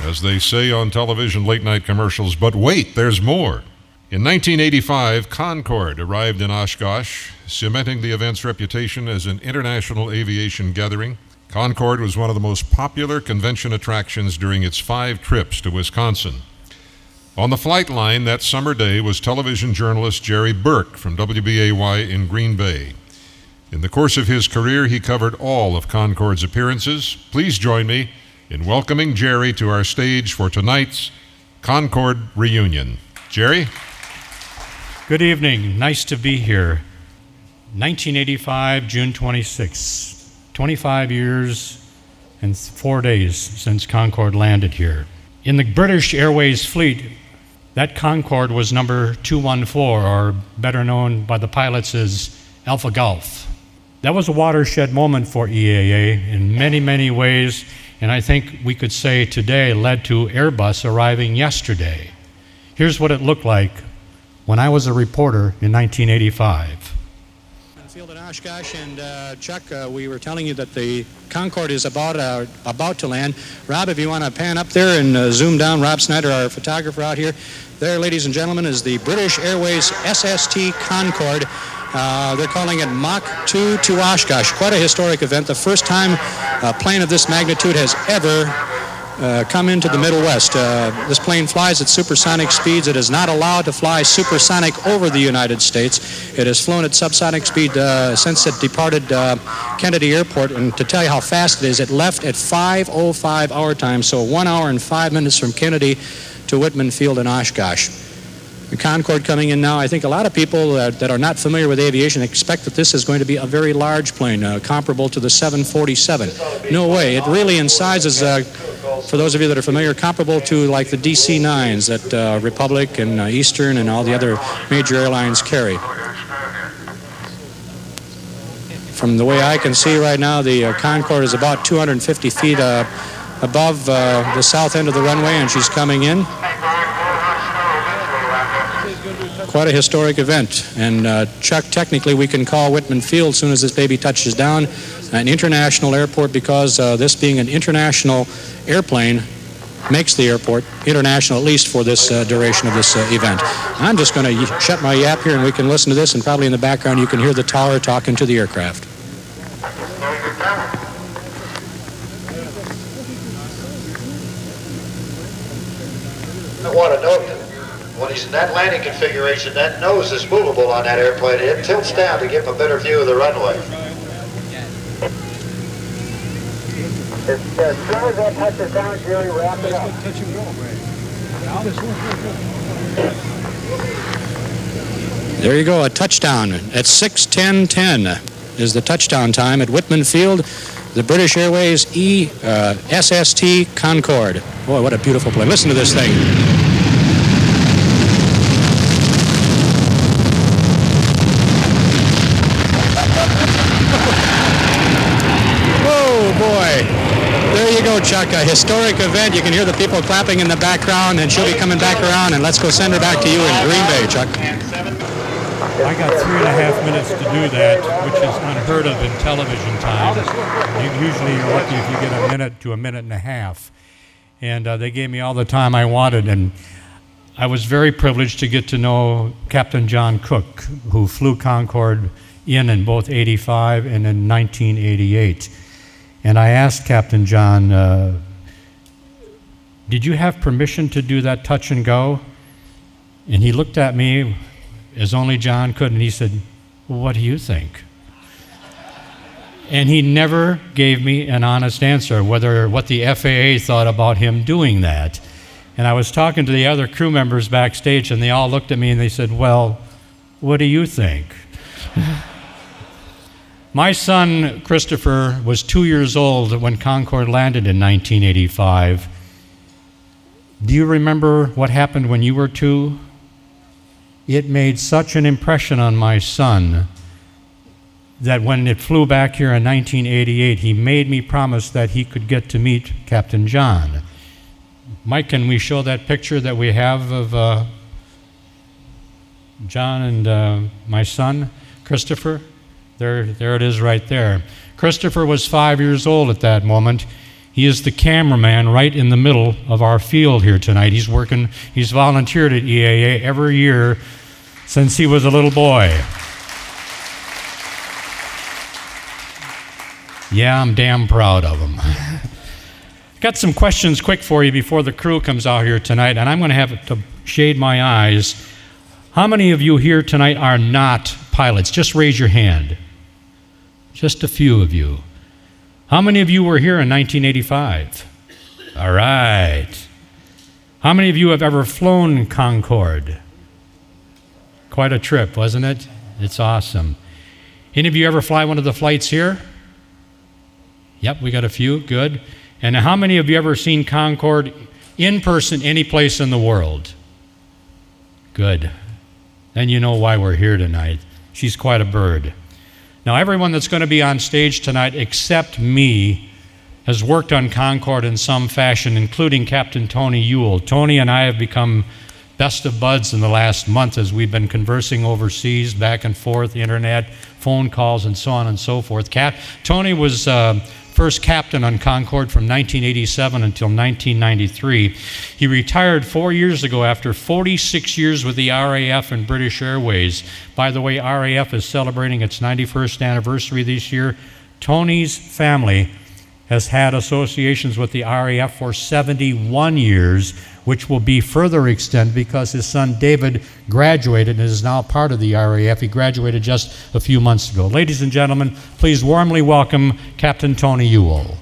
as they say on television late-night commercials. But wait, there's more. In 1985, Concorde arrived in Oshkosh, cementing the event's reputation as an international aviation gathering. Concorde was one of the most popular convention attractions during its 5 trips to Wisconsin. On the flight line that summer day was television journalist Jerry Burke from WBAY in Green Bay. In the course of his career, he covered all of Concorde's appearances. Please join me in welcoming Jerry to our stage for tonight's Concorde reunion. Jerry? Good evening. Nice to be here. 1985, June 26. 25 years and 4 days since Concorde landed here. In the British Airways fleet, that Concorde was number 214, or better known by the pilots as Alpha Golf. That was a watershed moment for EAA in many, many ways, and I think we could say today led to Airbus arriving yesterday. Here's what it looked like when I was a reporter in 1985. Field in Oshkosh, and Chuck, we were telling you that the Concorde is about to land. Rob, if you want to pan up there and zoom down, Rob Snyder, our photographer out here. There, ladies and gentlemen, is the British Airways SST Concorde. They're calling it Mach 2 to Oshkosh. Quite a historic event. The first time a plane of this magnitude has ever come into the Middle West. This plane flies at supersonic speeds. It is not allowed to fly supersonic over the United States. It has flown at subsonic speed since it departed Kennedy Airport. And to tell you how fast it is, it left at 5:05 our time, so 1 hour and 5 minutes from Kennedy to Whitman Field in Oshkosh. The Concorde coming in now, I think a lot of people that are not familiar with aviation expect that this is going to be a very large plane, comparable to the 747. No way. It really in size is, for those of you that are familiar, comparable to like the DC-9s that Republic and Eastern and all the other major airlines carry. From the way I can see right now, the Concorde is about 250 feet above the south end of the runway, and she's coming in. Quite a historic event. And Chuck, technically we can call Whitman Field as soon as this baby touches down an international airport, because this being an international airplane makes the airport international, at least for this duration of this event. I'm just going to shut my yap here and we can listen to this, and probably in the background you can hear the tower talking to the aircraft. I want to note that when he's in that landing configuration, that nose is movable on that airplane. It tilts down to give him a better view of the runway. As soon as that touches down, Jerry, wrap it up. There you go, a touchdown at 6:10:10 is the touchdown time at Whitman Field, the British Airways SST Concorde. Boy, what a beautiful plane. Listen to this thing. Chuck, a historic event. You can hear the people clapping in the background, and she'll be coming back around, and let's go send her back to you in Green Bay, Chuck. I got 3.5 minutes to do that, which is unheard of in television time. Usually you're lucky if you get a minute to a minute and a half. And they gave me all the time I wanted, and I was very privileged to get to know Captain John Cook, who flew Concorde in both 85 and in 1988. And I asked Captain John, did you have permission to do that touch and go? And he looked at me as only John could, and he said, well, what do you think? And he never gave me an honest answer, what the FAA thought about him doing that. And I was talking to the other crew members backstage, and they all looked at me and they said, well, what do you think? My son, Christopher, was 2 years old when Concorde landed in 1985. Do you remember what happened when you were 2? It made such an impression on my son that when it flew back here in 1988, he made me promise that he could get to meet Captain John. Mike, can we show that picture that we have of John and my son, Christopher? There it is right there. Christopher was 5 years old at that moment, He is the cameraman right in the middle of our field here tonight. He's volunteered at EAA every year since he was a little boy. Yeah, I'm damn proud of him. Got some questions quick for you before the crew comes out here tonight, and I'm going to have to shade my eyes. How many of you here tonight are not pilots? Just raise your hand. Just a few of you. How many of you were here in 1985? All right. How many of you have ever flown Concorde? Quite a trip, wasn't it? It's awesome. Any of you ever fly one of the flights here? Yep, we got a few. Good. And how many of you ever seen Concorde in person any place in the world? Good. Then you know why we're here tonight. She's quite a bird. Now, everyone that's going to be on stage tonight, except me, has worked on Concorde in some fashion, including Captain Tony Ewell. Tony and I have become best of buds in the last month as we've been conversing overseas, back and forth, internet, phone calls, and so on and so forth. Tony was first captain on Concorde from 1987 until 1993. He retired 4 years ago after 46 years with the RAF and British Airways. By the way, RAF is celebrating its 91st anniversary this year. Tony's family has had associations with the RAF for 71 years, which will be further extended because his son David graduated and is now part of the RAF. He graduated just a few months ago. Ladies and gentlemen, please warmly welcome Captain Tony Ewell.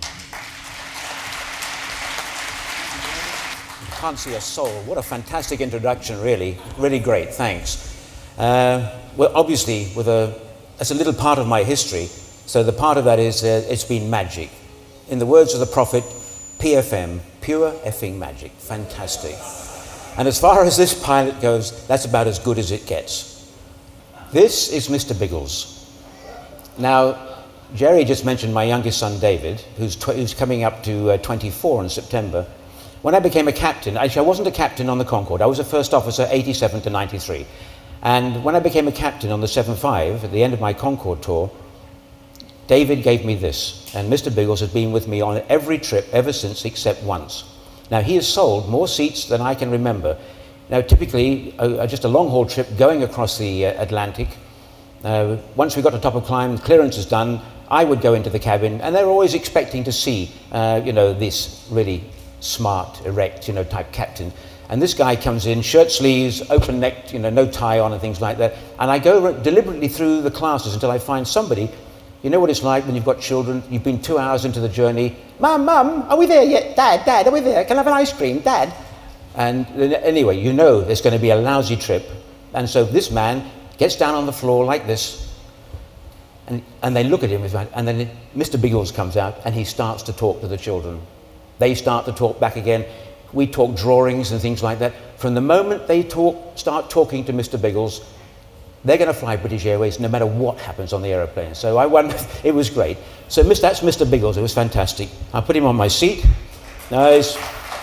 Can't see a soul. What a fantastic introduction, really. Really great, thanks. Well, obviously, that's a little part of my history. So the part of that is it's been magic. In the words of the prophet, PFM, pure effing magic. Fantastic. And as far as this pilot goes, that's about as good as it gets. This is Mr. Biggles. Now, Jerry just mentioned my youngest son, David, who's coming up to 24 in September. When I became a captain, actually I wasn't a captain on the Concorde, I was a first officer 87 to 93. And when I became a captain on the 7.5, at the end of my Concorde tour, David gave me this, and Mr. Biggles has been with me on every trip ever since except once. Now, he has sold more seats than I can remember. Now, typically, just a long-haul trip going across the Atlantic, once we got to top of climb, clearance is done, I would go into the cabin, and they're always expecting to see, this really smart, erect, type captain. And this guy comes in, shirt sleeves, open-necked, no tie on and things like that. And I go deliberately through the classes until I find somebody. You know what it's like when you've got children, you've been 2 hours into the journey. Mum, are we there yet? Dad, are we there? Can I have an ice cream? Dad? And anyway, there's going to be a lousy trip. And so this man gets down on the floor like this, and they look at him, and then Mr. Biggles comes out, and he starts to talk to the children. They start to talk back again. We talk drawings and things like that. From the moment they start talking to Mr. Biggles, they're going to fly British Airways no matter what happens on the aeroplane. So I wonder, it was great. So that's Mr. Biggles, it was fantastic. I put him on my seat. Nice.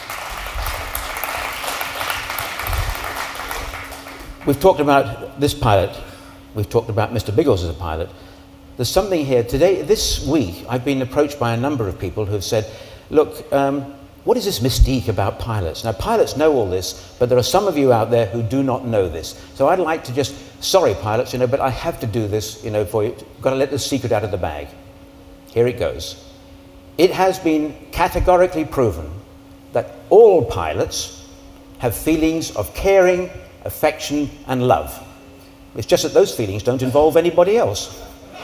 We've talked about this pilot. We've talked about Mr. Biggles as a pilot. There's something here. This week, I've been approached by a number of people who have said, look, what is this mystique about pilots? Now, pilots know all this, but there are some of you out there who do not know this. So I'd like to sorry pilots, but I have to do this, for you. Got to let the secret out of the bag. Here it goes. It has been categorically proven that all pilots have feelings of caring, affection, and love. It's just that those feelings don't involve anybody else.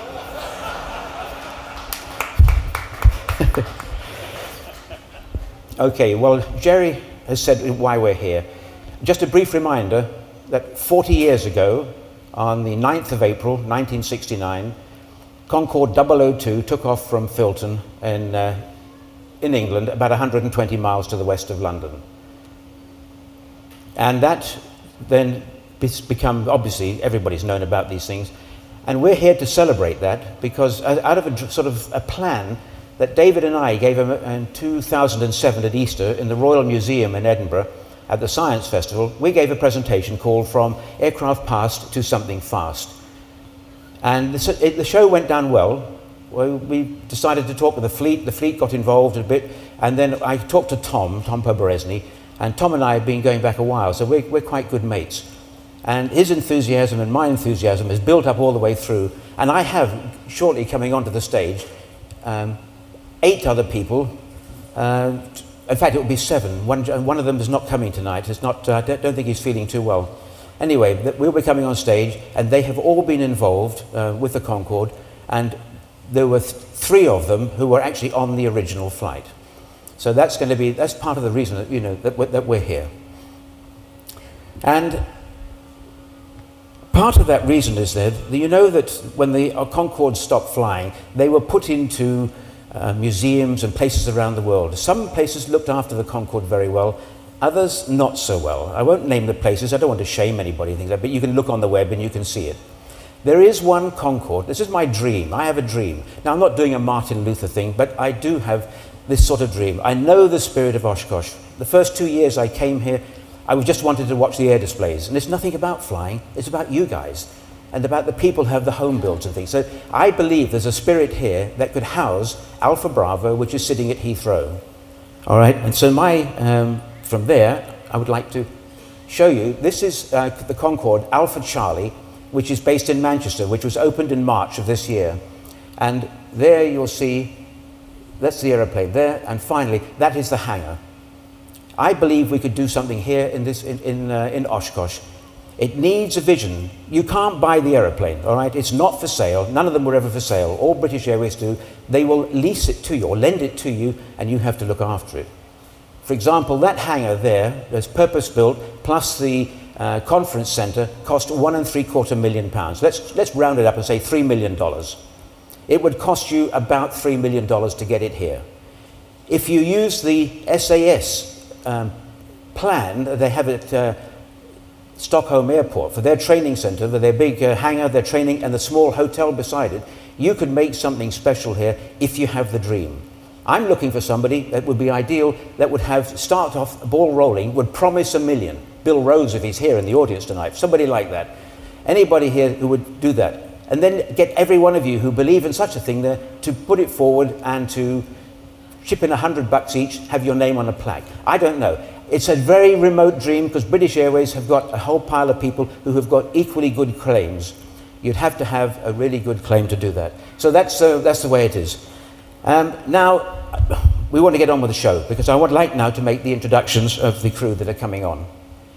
Okay, well, Jerry has said why we're here. Just a brief reminder that 40 years ago, on the 9th of April, 1969, Concorde 002 took off from Filton in England, about 120 miles to the west of London. And that then become, obviously, everybody's known about these things, and we're here to celebrate that because out of a sort of a plan that David and I gave him in 2007 at Easter in the Royal Museum in Edinburgh at the Science Festival, we gave a presentation called From Aircraft Past to Something Fast. And the show went down well. We decided to talk with the fleet. The fleet got involved a bit. And then I talked to Tom Poberesny, and Tom and I have been going back a while, so we're quite good mates. And his enthusiasm and my enthusiasm has built up all the way through. And I have, shortly coming onto the stage, 8 other people. In fact, it will be 7. One of them is not coming tonight. It's not, I don't think he's feeling too well. Anyway, we'll be coming on stage, and they have all been involved with the Concorde, and there were 3 of them who were actually on the original flight. So that's part of the reason that, you know, that we're here. And part of that reason is that you know that when the Concorde stopped flying, they were put into museums and places around the world. Some places looked after the Concorde very well, others not so well. I won't name the places, I don't want to shame anybody, things like that, but you can look on the web and you can see it. There is one Concorde, this is my dream, I have a dream. Now I'm not doing a Martin Luther thing, but I do have this sort of dream. I know the spirit of Oshkosh. The first 2 years I came here, I just wanted to watch the air displays, and it's nothing about flying, it's about you guys, and about the people who have the home builds and things. So I believe there's a spirit here that could house Alpha Bravo, which is sitting at Heathrow. All right, and so from there, I would like to show you, this is the Concorde Alpha Charlie, which is based in Manchester, which was opened in March of this year. And there you'll see, that's the aeroplane there, and finally, that is the hangar. I believe we could do something here in Oshkosh. It needs a vision. You can't buy the aeroplane, all right? It's not for sale. None of them were ever for sale. All British Airways do, they will lease it to you or lend it to you, and you have to look after it. For example, that hangar there, that's purpose-built, plus the conference centre, cost £1.75 million. Let's round it up and say $3 million. It would cost you about $3 million to get it here. If you use the SAS plan, they have at Stockholm Airport for their training centre, for their big hangar, their training, and the small hotel beside it, you could make something special here if you have the dream. I'm looking for somebody that would be ideal, that would start off ball rolling, would promise $1 million. Bill Rose, if he's here in the audience tonight, somebody like that. Anybody here who would do that. And then get every one of you who believe in such a thing there to put it forward and to chip in $100 each, have your name on a plaque. I don't know. It's a very remote dream because British Airways have got a whole pile of people who have got equally good claims. You'd have to have a really good claim to do that. So that's the way it is. Now, we want to get on with the show because I would like now to make the introductions of the crew that are coming on.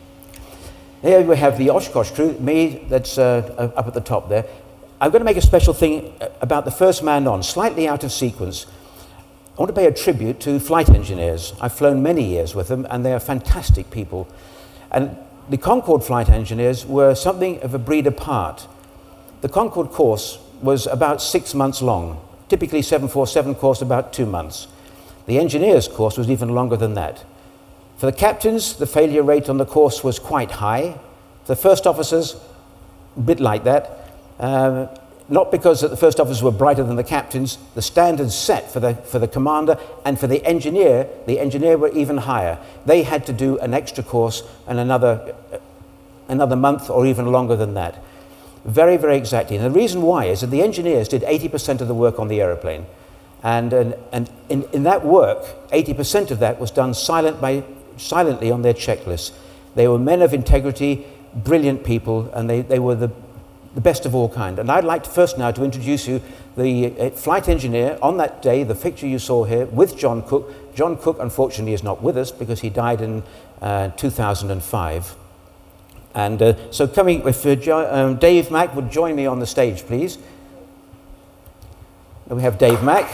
Here we have the Oshkosh crew, me, that's up at the top there. I'm going to make a special thing about the first man on, slightly out of sequence. I want to pay a tribute to flight engineers. I've flown many years with them, and they are fantastic people. And the Concorde flight engineers were something of a breed apart. The Concorde course was about 6 months long, typically 747 course about 2 months. The engineers course was even longer than that. For the captains, the failure rate on the course was quite high. For the first officers, a bit like that. Not because the first officers were brighter than the captains, the standards set for the commander and for the engineer were even higher. They had to do an extra course and another month or even longer than that. Very, very exactly. And the reason why is that the engineers did 80% of the work on the aeroplane. And in that work, 80% of that was done silently on their checklists. They were men of integrity, brilliant people, and they were the best of all kind. And I'd like to first now to introduce you the flight engineer on that day, the picture you saw here, with John Cook. John Cook, unfortunately, is not with us because he died in 2005. And so coming, if Dave Mack would join me on the stage, please. We have Dave Mack.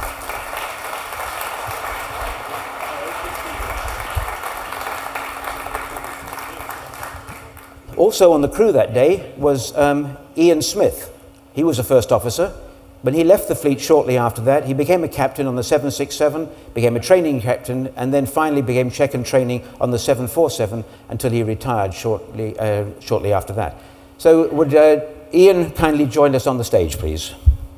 Also on the crew that day was Ian Smith. He was a first officer, but he left the fleet shortly after that. He became a captain on the 767, became a training captain, and then finally became check and training on the 747 until he retired shortly after that. So would Ian kindly join us on the stage, please?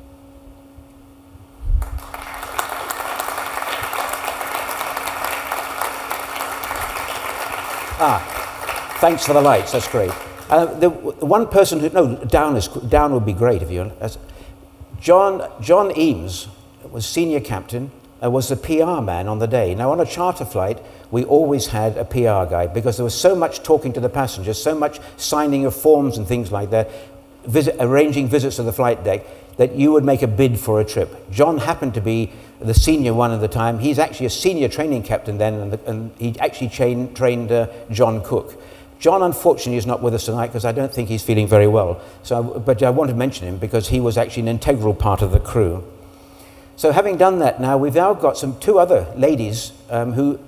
Thanks for the lights, that's great. The one person who, no, down would be great if you, John Eames was senior captain, was the PR man on the day. Now, on a charter flight, we always had a PR guy because there was so much talking to the passengers, so much signing of forms and things like that, arranging visits to the flight deck, that you would make a bid for a trip. John happened to be the senior one at the time. He's actually a senior training captain then, and he actually trained John Cook. John, unfortunately, is not with us tonight because I don't think he's feeling very well. But I want to mention him because he was actually an integral part of the crew. So having done that now, we've now got two other ladies we've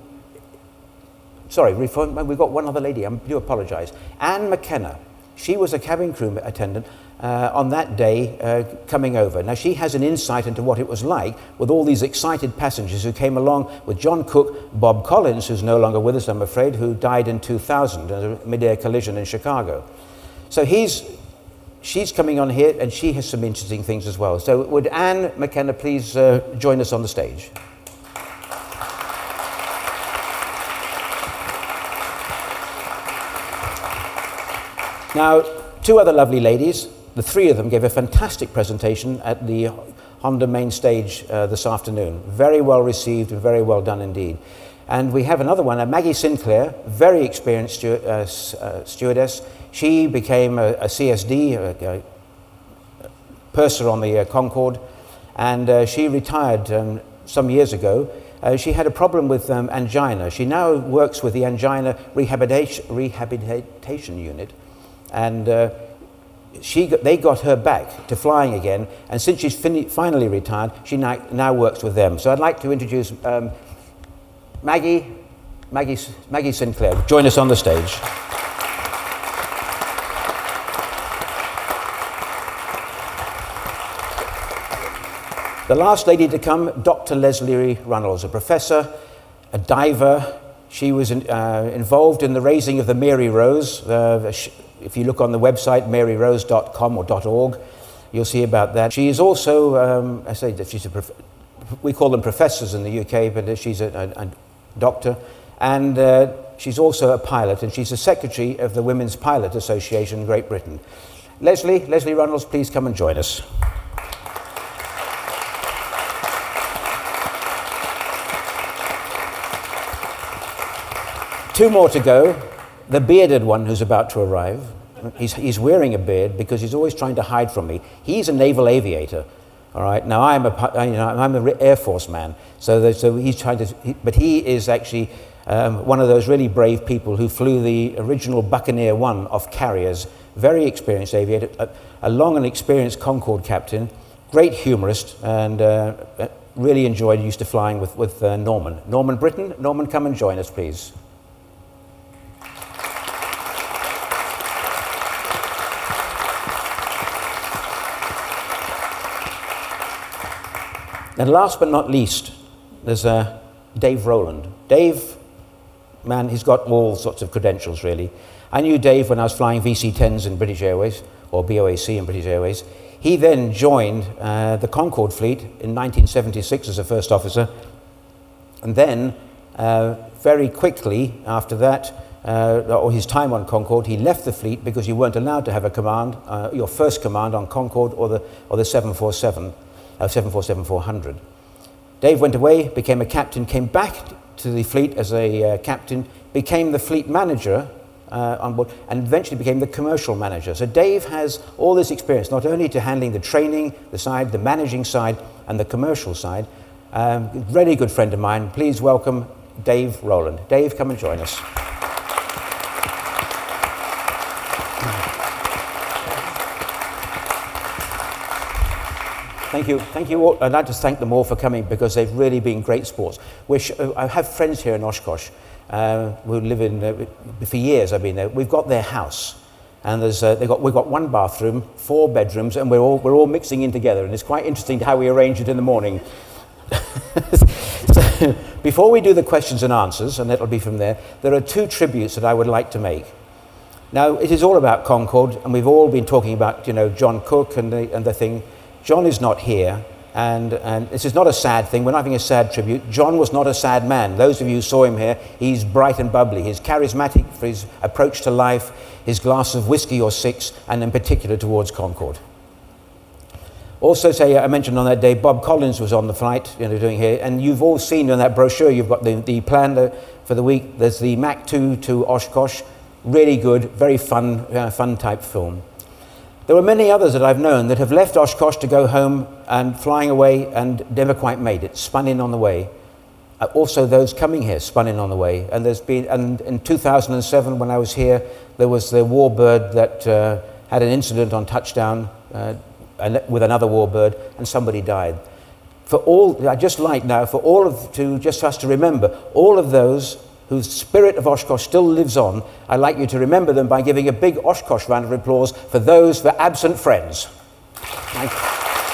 got one other lady, I do apologise. Anne McKenna. She was a cabin crew attendant on that day coming over. Now, she has an insight into what it was like with all these excited passengers who came along with John Cook, Bob Collins, who's no longer with us, I'm afraid, who died in 2000 in a mid-air collision in Chicago. So she's coming on here, and she has some interesting things as well. So would Anne McKenna please join us on the stage? Now, two other lovely ladies, the three of them gave a fantastic presentation at the Honda main stage this afternoon. Very well received and very well done indeed. And we have another one, Maggie Sinclair, very experienced stewardess. She became a CSD, a purser on the Concorde, and she retired some years ago. She had a problem with angina. She now works with the Angina Rehabilitation Unit, and they got her back to flying again, and since she's finally retired, she now works with them. So I'd like to introduce Maggie Sinclair. Join us on the stage. The last lady to come, Dr. Leslie Runnels, a professor, a diver. She was involved in the raising of the Mary Rose. If you look on the website, maryrose.com or .org, you'll see about that. She is also, I say that she's we call them professors in the UK, but she's a doctor. And she's also a pilot, and she's the secretary of the Women's Pilot Association in Great Britain. Leslie Runnels, please come and join us. Two more to go. The bearded one who's about to arrive. He's wearing a beard because he's always trying to hide from me. He's a naval aviator. All right. Now I'm an Air Force man. So he's trying to. But he is actually one of those really brave people who flew the original Buccaneer 1 off carriers. Very experienced aviator, a long and experienced Concorde captain, great humorist, and really enjoyed used to flying with Norman. Norman Britton. Norman, come and join us, please. And last but not least, there's Dave Rowland. Dave, man, he's got all sorts of credentials, really. I knew Dave when I was flying VC-10s in British Airways, or BOAC in British Airways. He then joined the Concorde fleet in 1976 as a first officer. And then, very quickly after that, or his time on Concorde, he left the fleet because you weren't allowed to have a command, your first command on Concorde or the 747. 747-400. Dave went away, became a captain, came back to the fleet as a captain, became the fleet manager on board, and eventually became the commercial manager. So Dave has all this experience, not only to handling the training, the managing side, and the commercial side. Really good friend of mine. Please welcome Dave Rowland. Dave, come and join us. Thank you all. I'd like to thank them all for coming because they've really been great sports. I have friends here in Oshkosh who live in, for years I've been there. We've got their house, and we've got one bathroom, 4 bedrooms, and we're all mixing in together, and it's quite interesting how we arrange it in the morning. So, before we do the questions and answers, and that'll be from there are 2 tributes that I would like to make. Now, it is all about Concorde, and we've all been talking about, John Cook and the thing. John is not here, and this is not a sad thing. We're not having a sad tribute. John was not a sad man. Those of you who saw him here, he's bright and bubbly. He's charismatic for his approach to life, his glass of whiskey or 6, and in particular towards Concorde. Also say, I mentioned on that day, Bob Collins was on the flight, doing here, and you've all seen in that brochure, you've got the plan for the week. There's the Mach 2 to Oshkosh, really good, very fun type film. There were many others that I've known that have left Oshkosh to go home and flying away and never quite made it, spun in on the way. Also those coming here spun in on the way. And in 2007 when I was here, there was the warbird that had an incident on touchdown with another warbird, and somebody died. I'd just like now for us to remember all of those whose spirit of Oshkosh still lives on. I'd like you to remember them by giving a big Oshkosh round of applause for absent friends. Thank you.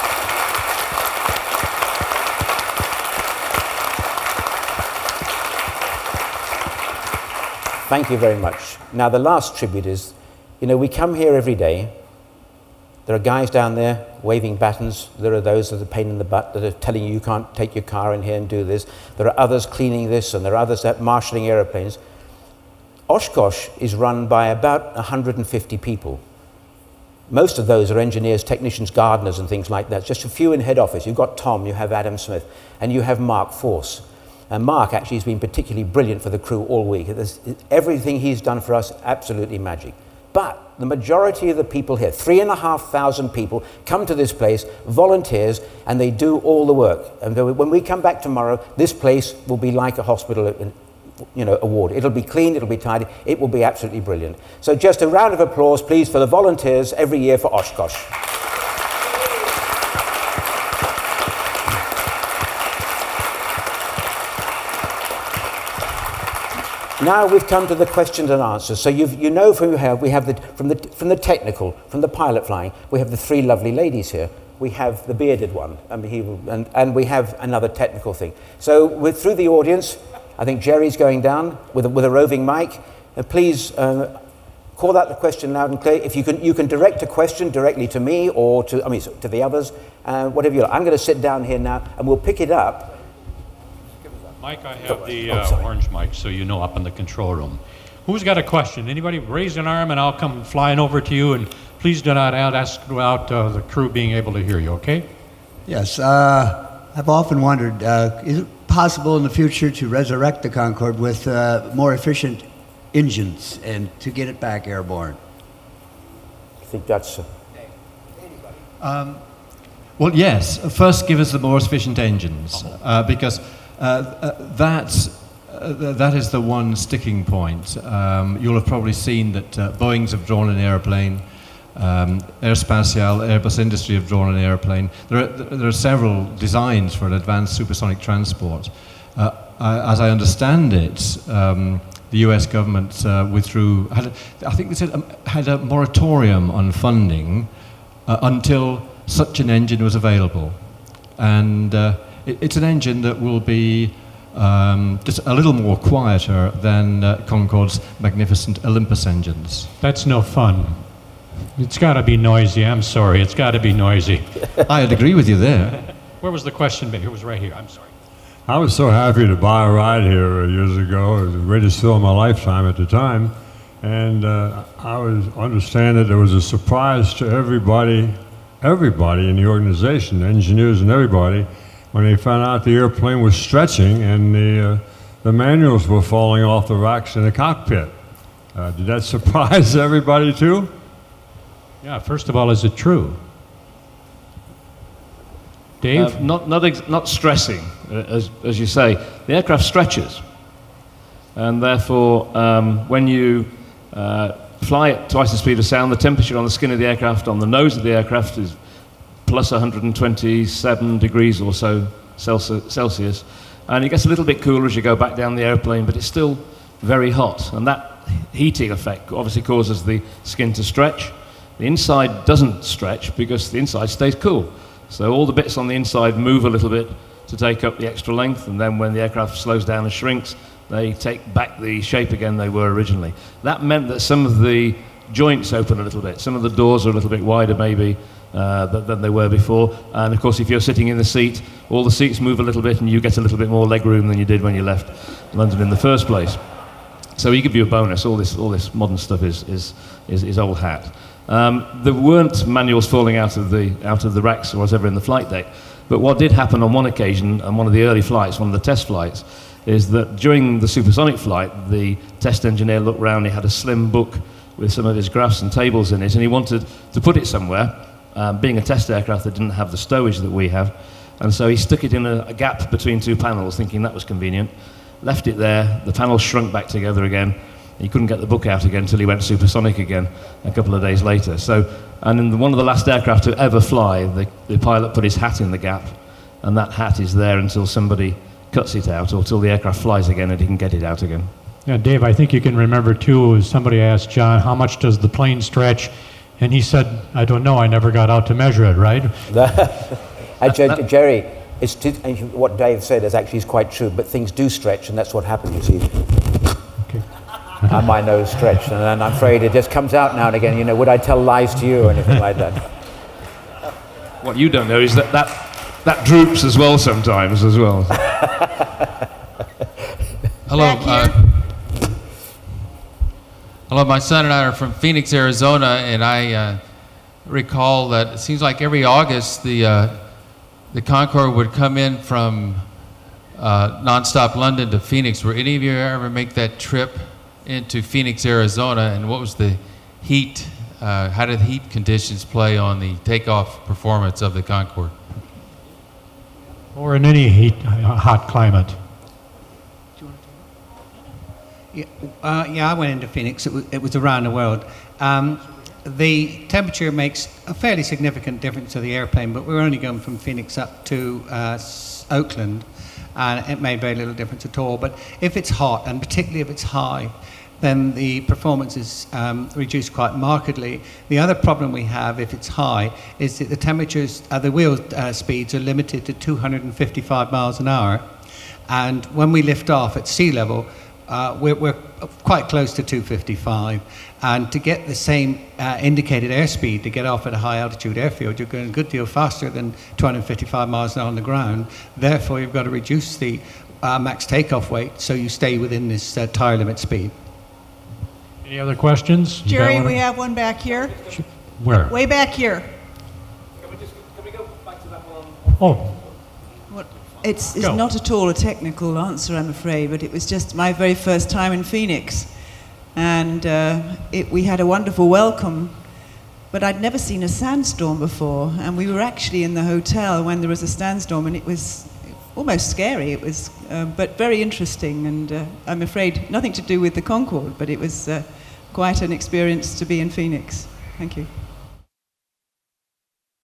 Thank you very much. Now the last tribute is, we come here every day. There are guys down there waving batons. There are those that are a pain in the butt that are telling you can't take your car in here and do this. There are others cleaning this, and there are others that marshalling aeroplanes. Oshkosh is run by about 150 people. Most of those are engineers, technicians, gardeners, and things like that. Just a few in head office. You've got Tom, you have Adam Smith, and you have Mark Force. And Mark actually has been particularly brilliant for the crew all week. Everything he's done for us, absolutely magic. But the majority of the people here, 3,500 people, come to this place, volunteers, and they do all the work. And when we come back tomorrow, this place will be like a hospital, a ward. It'll be clean, it'll be tidy, it will be absolutely brilliant. So just a round of applause, please, for the volunteers every year for Oshkosh. Now we've come to the questions and answers. So we have from the technical, from the pilot flying, we have the three lovely ladies here. We have the bearded one, and we have another technical thing. So through the audience, I think Jerry's going down with a roving mic. Please call out the question loud and clear. If you can direct a question directly to me or to the others, whatever you like. I'm going to sit down here now, and we'll pick it up. Mike, I have the orange mic, so up in the control room. Who's got a question? Anybody raise an arm, and I'll come flying over to you. And please do not ask about the crew being able to hear you, okay? Yes. I've often wondered, is it possible in the future to resurrect the Concorde with more efficient engines and to get it back airborne? I think that's... Well, yes. First, give us the more efficient engines, because... that is the one sticking point. You'll have probably seen that Boeing's have drawn an airplane, Airspatiale, Airbus Industry have drawn an airplane. There are several designs for an advanced supersonic transport. As I understand it, the US government had a moratorium on funding until such an engine was available. And it's an engine that will be just a little more quieter than Concorde's magnificent Olympus engines. That's no fun. It's got to be noisy. I'm sorry. It's got to be noisy. I'd agree with you there. Where was the question? It was right here. I'm sorry. I was so happy to buy a ride here years ago. It was the greatest thrill of my lifetime at the time. And I understand that there was a surprise to everybody in the organization, engineers and everybody, when they found out the airplane was stretching and the manuals were falling off the racks in the cockpit. Did that surprise everybody too? Yeah, first of all, is it true? Dave? Not stressing, as you say. The aircraft stretches. And therefore, when you fly at twice the speed of sound, the temperature on the skin of the aircraft, on the nose of the aircraft, is plus 127 degrees or so Celsius. And it gets a little bit cooler as you go back down the airplane, but it's still very hot. And that heating effect obviously causes the skin to stretch. The inside doesn't stretch because the inside stays cool. So all the bits on the inside move a little bit to take up the extra length, and then when the aircraft slows down and shrinks, they take back the shape again they were originally. That meant that some of the joints open a little bit. Some of the doors are a little bit wider maybe than they were before. And of course, if you're sitting in the seat, all the seats move a little bit and you get a little bit more leg room than you did when you left London in the first place. So we give you a bonus. All this modern stuff is old hat. There weren't manuals falling out of the racks or whatever in the flight deck. But what did happen on one occasion, on one of the early flights, one of the test flights, is that during the supersonic flight, the test engineer looked round, he had a slim book with some of his graphs and tables in it, and he wanted to put it somewhere. Being a test aircraft that didn't have the stowage that we have, and so he stuck it in a gap between two panels, thinking that was convenient, left it there, the panels shrunk back together again, he couldn't get the book out again until he went supersonic again a couple of days later. So, and in one of the last aircraft to ever fly, the pilot put his hat in the gap, and that hat is there until somebody cuts it out, or till the aircraft flies again and he can get it out again. Yeah, Dave, I think you can remember too, somebody asked John, how much does the plane stretch? And he said, I don't know, I never got out to measure it, right? Jerry, what Dave said is quite true, but things do stretch, and that's what happened, you see. Okay. And my nose stretched, and I'm afraid it just comes out now and again. You know, would I tell lies to you or anything like that? What you don't know is that droops as well sometimes as well. Hello. Hello, my son and I are from Phoenix, Arizona, and I recall that it seems like every August the Concorde would come in from nonstop London to Phoenix. Were any of you ever make that trip into Phoenix, Arizona, and what was the heat, how did the heat conditions play on the takeoff performance of the Concorde? Or in any hot climate? Yeah, I went into Phoenix. It was around the world. The temperature makes a fairly significant difference to the airplane, but we were only going from Phoenix up to Oakland, and it made very little difference at all. But if it's hot, and particularly if it's high, then the performance is reduced quite markedly. The other problem we have, if it's high, is that the temperatures, the wheel speeds are limited to 255 miles an hour. And when we lift off at sea level, we're quite close to 255. And to get the same indicated airspeed to get off at a high altitude airfield, you're going a good deal faster than 255 miles an hour on the ground. Therefore, you've got to reduce the max takeoff weight so you stay within this tire limit speed. Any other questions? Jerry, we have one back here. Where? Way back here. Can we go back to that one? Oh. It's not at all a technical answer, I'm afraid, but it was just my very first time in Phoenix. And we had a wonderful welcome, but I'd never seen a sandstorm before. And we were actually in the hotel when there was a sandstorm, and it was almost scary. It was, but very interesting, and I'm afraid nothing to do with the Concorde, but it was quite an experience to be in Phoenix. Thank you.